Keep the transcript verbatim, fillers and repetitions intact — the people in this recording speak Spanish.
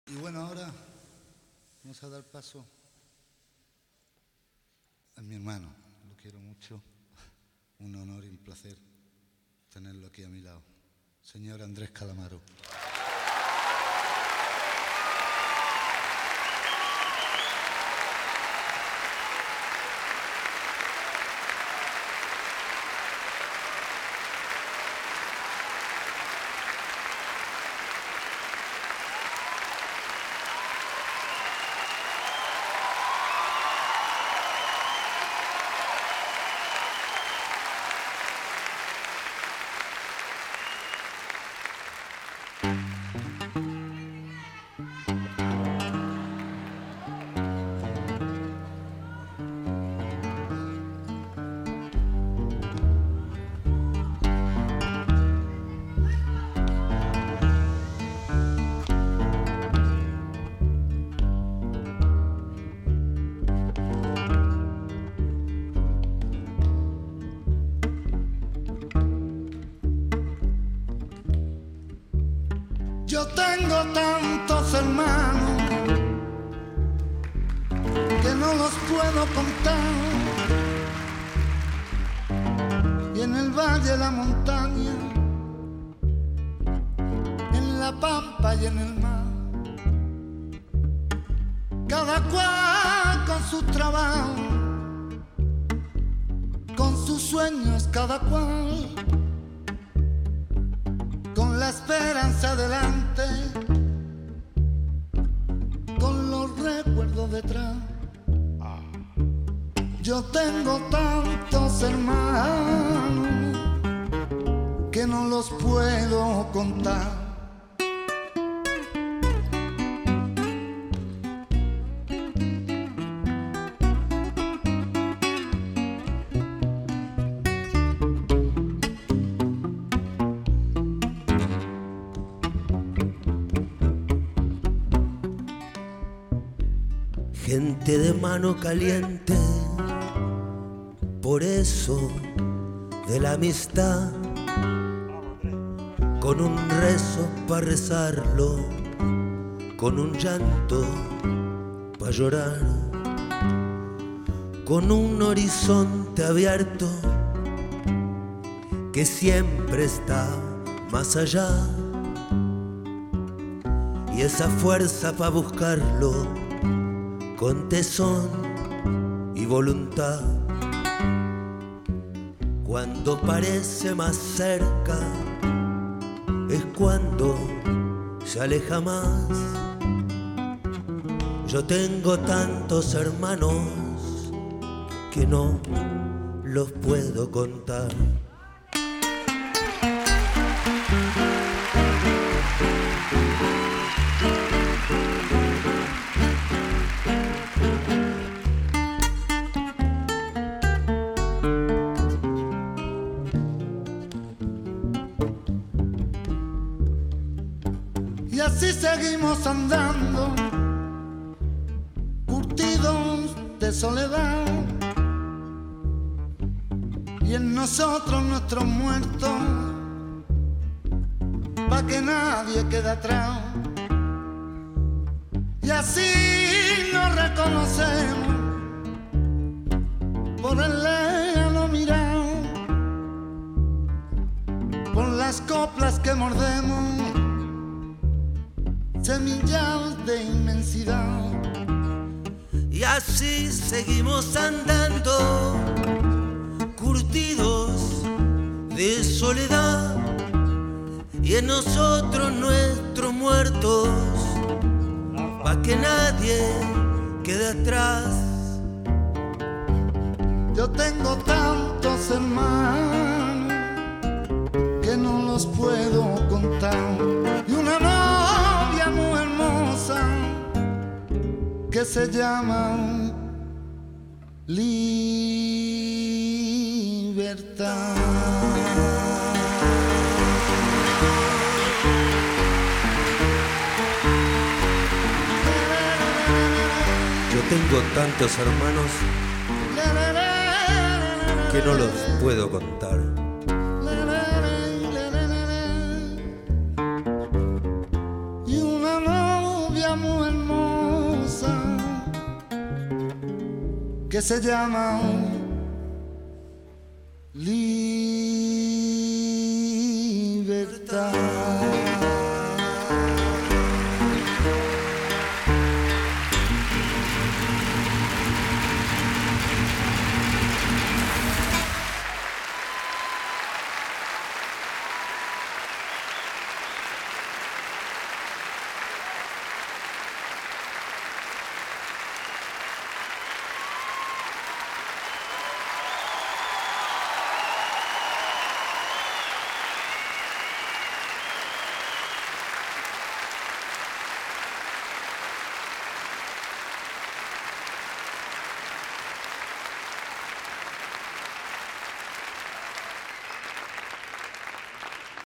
Y bueno, ahora vamos a dar paso a mi hermano. Lo quiero mucho. Un honor y un placer tenerlo aquí a mi lado. Señor Andrés Calamaro. Yo tengo tantos hermanos que no los puedo contar, y en el valle de la montaña, en la pampa y en el mar, cada cual con su trabajo, con sus sueños cada cual, con la esperanza delante, con los recuerdos detrás. Yo tengo tantos hermanos que no los puedo contar. Gente de mano caliente, por eso de la amistad, con un rezo para rezarlo, con un llanto para llorar, con un horizonte abierto que siempre está más allá, y esa fuerza para buscarlo con tesón y voluntad. Cuando parece más cerca es cuando se aleja más. Yo tengo tantos hermanos que no los puedo contar. Y así seguimos andando, curtidos de soledad, y en nosotros nuestros muertos, pa' que nadie quede atrás. Y así nos reconocemos por el lejano mirar, por las coplas que mordemos, semillas de inmensidad. Y así seguimos andando, curtidos de soledad, y en nosotros nuestros muertos, pa' que nadie quede atrás. Yo tengo tantos hermanos que no los puedo contar, y una novia muy hermosa que se llama Libertad. Yo tengo tantos hermanos que no los puedo contar. Y una novia muy hermosa que se llama Lili.